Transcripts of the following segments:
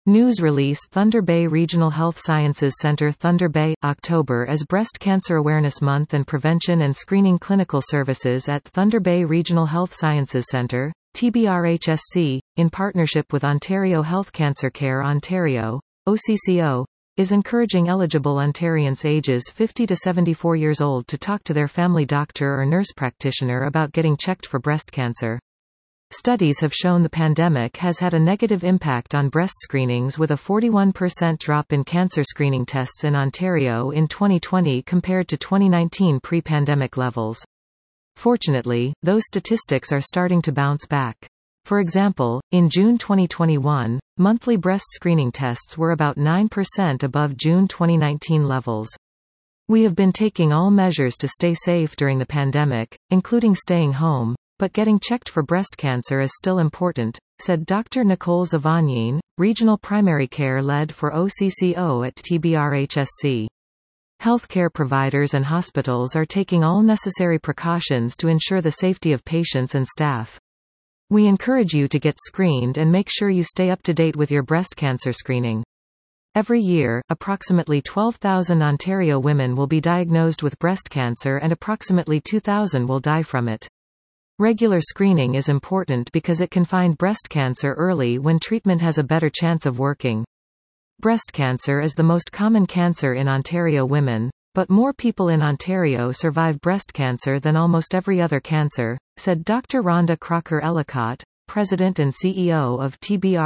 News release Thunder Bay Regional Health Sciences Center Thunder Bay, October as Breast Cancer Awareness Month and Prevention and Screening Clinical Services at Thunder Bay Regional Health Sciences Center, TBRHSC, in partnership with Ontario Health Cancer Care Ontario, OCCO, is encouraging eligible Ontarians ages 50 to 74 years old to talk to their family doctor or nurse practitioner about getting checked for breast cancer. Studies have shown the pandemic has had a negative impact on breast screenings, with a 41% drop in cancer screening tests in Ontario in 2020 compared to 2019 pre-pandemic levels. Fortunately, those statistics are starting to bounce back. For example, in June 2021, monthly breast screening tests were about 9% above June 2019 levels. We have been taking all measures to stay safe during the pandemic, including staying home, but getting checked for breast cancer is still important, said Dr. Nicole Zavagnin, Regional Primary Care Lead for OCCO at TBRHSC. Healthcare providers and hospitals are taking all necessary precautions to ensure the safety of patients and staff. We encourage you to get screened and make sure you stay up to date with your breast cancer screening. Every year, approximately 12,000 Ontario women will be diagnosed with breast cancer and approximately 2,000 will die from it. Regular screening is important because it can find breast cancer early when treatment has a better chance of working. Breast cancer is the most common cancer in Ontario women, but more people in Ontario survive breast cancer than almost every other cancer, said Dr. Rhonda Crocker-Ellicott, President and CEO of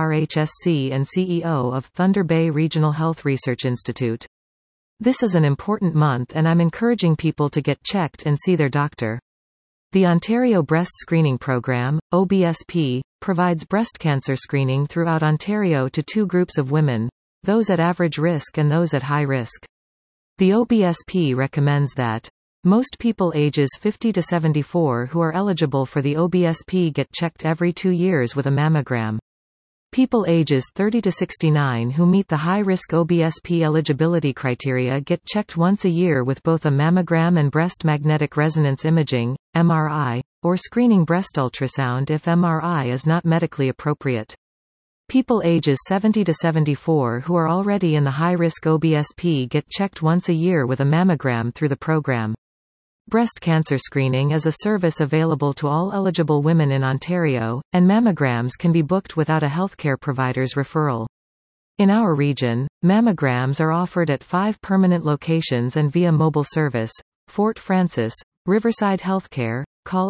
TBRHSC and CEO of Thunder Bay Regional Health Research Institute. This is an important month and I'm encouraging people to get checked and see their doctor. The Ontario Breast Screening Program, OBSP, provides breast cancer screening throughout Ontario to two groups of women, those at average risk and those at high risk. The OBSP recommends that most people ages 50 to 74 who are eligible for the OBSP get checked every 2 years with a mammogram. People ages 30 to 69 who meet the high-risk OBSP eligibility criteria get checked once a year with both a mammogram and breast magnetic resonance imaging, MRI, or screening breast ultrasound if MRI is not medically appropriate. People ages 70 to 74 who are already in the high-risk OBSP get checked once a year with a mammogram through the program. Breast cancer screening is a service available to all eligible women in Ontario, and mammograms can be booked without a healthcare provider's referral. In our region, mammograms are offered at 5 permanent locations and via mobile service: Fort Frances, Riverside Healthcare, call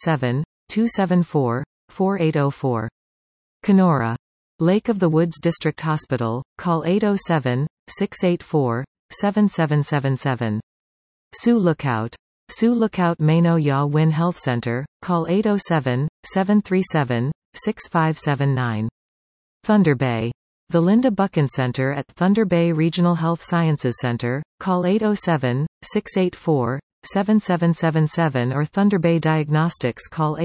807-274-4804. Kenora, Lake of the Woods District Hospital, call 807-684-7777. Sioux Lookout, Sioux Lookout Mano Ya Win Health Center, call 807-737-6579. Thunder Bay, the Linda Buchan Center at Thunder Bay Regional Health Sciences Center, call 807-684-7777 or Thunder Bay Diagnostics, call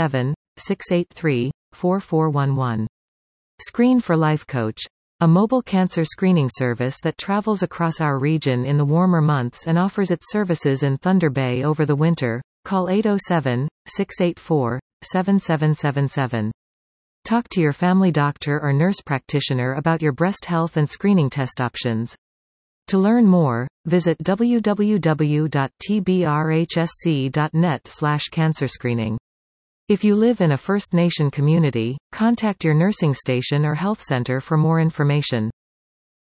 807-683-4411. Screen for Life Coach, a mobile cancer screening service that travels across our region in the warmer months and offers its services in Thunder Bay over the winter, call 807-684-7777. Talk to your family doctor or nurse practitioner about your breast health and screening test options. To learn more, visit www.tbrhsc.net/cancerscreening. If you live in a First Nation community, contact your nursing station or health center for more information.